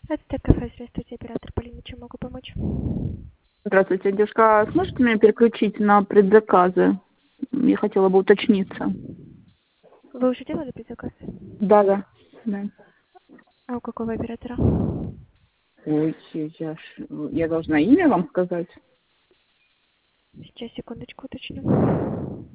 Это кафе, здравствуйте, оператор Полина, чем могу помочь? Здравствуйте, девушка. Сможете меня переключить на предзаказы? Я хотела бы уточниться. Вы уже делали предзаказ? Да. А у какого оператора? Ой, я должна имя вам сказать? Сейчас, секундочку, уточню.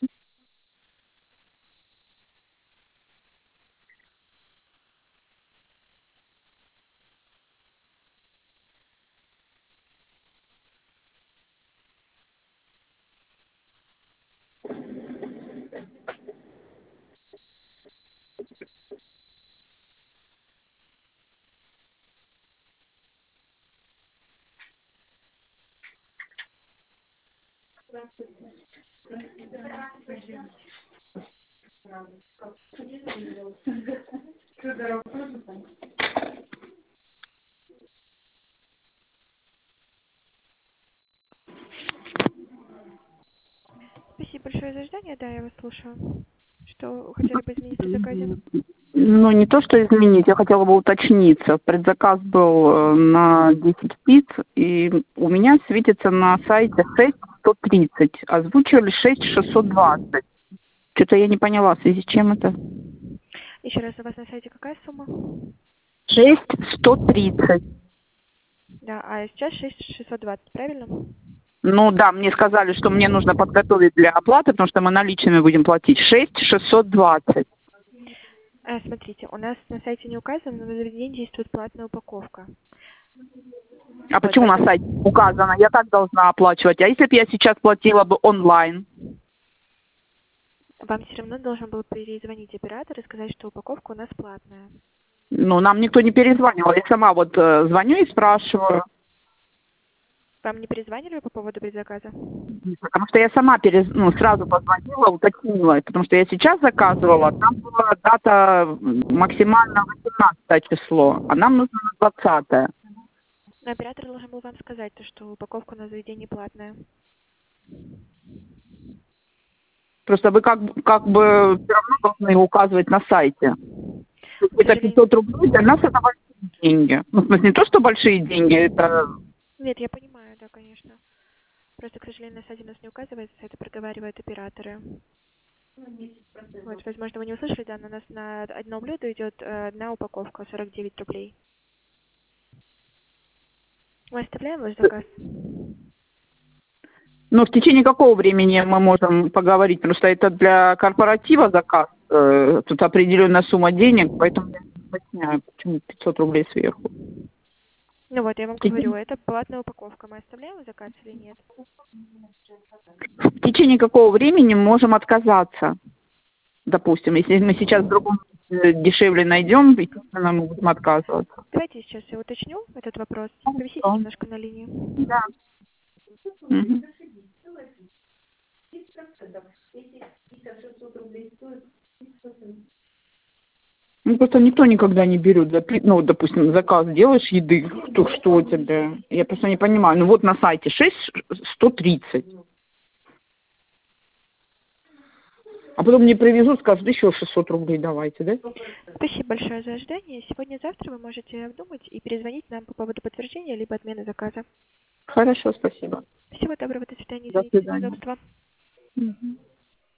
Спасибо большое за ожидание, да, я вас слушаю. Что хотели бы изменить в предзаказе? Ну, не то, что изменить, я хотела бы уточниться. Предзаказ был на 10 птиц, и у меня светится на сайте 6130, озвучивали 6620. Что-то я не поняла, в связи с чем это? Еще раз, у вас на сайте какая сумма? 6130. Да, а сейчас 6620, правильно? Ну да, мне сказали, что мне нужно подготовить для оплаты, потому что мы наличными будем платить. 6620. Смотрите, у нас на сайте не указано, но на заведении действует платная упаковка. А Вот, почему на сайте указано? Я так должна оплачивать. А если бы я сейчас платила бы онлайн? вам все равно должен был перезвонить оператор и сказать, что упаковка у нас платная. Ну, нам никто не перезванивал. Я сама вот звоню и спрашиваю. Вам не перезванивали по поводу предзаказа? Потому что я сама сразу позвонила, уточнила. Потому что я сейчас заказывала, там была дата максимально 18 число, а нам нужно на 20. Но оператор должен был вам сказать, то, что упаковка на заведении платная. Просто вы как бы все равно должны указывать на сайте. К Это сожалению... 500 рублей, для нас это большие деньги. Ну, в смысле, не то, что большие деньги, это... Нет, я понимаю, да, конечно. Просто, к сожалению, на сайте у нас не указывается, это проговаривают операторы. Вот, возможно, вы не услышали, да, но у нас на одно блюдо идет одна упаковка, 49 рублей. Мы оставляем ваш заказ? Но в течение какого времени мы можем поговорить? Потому что это для корпоратива заказ. Тут определенная сумма денег, поэтому я не понимаю, почему 500 рублей сверху. Ну вот, я вам говорю, это платная упаковка. Мы оставляем заказ или нет? В течение какого времени мы можем отказаться? Допустим, если мы сейчас в другом дешевле найдем, естественно, мы будем отказываться. Давайте сейчас я уточню этот вопрос. Повисите Хорошо. немножко на линии. Да. Мгм. Ну, просто никто никогда не берет, ну, допустим, заказ делаешь еды, что тебе? Я просто не понимаю. Ну, вот на сайте 6130. А потом мне привезут, скажут, еще 600 рублей давайте, да? Спасибо большое за ожидание. Сегодня-завтра вы можете обдумать и перезвонить нам по поводу подтверждения либо отмены заказа. Хорошо, спасибо. Всего доброго, до свидания, До извините за свидания. неудобство. Мгм.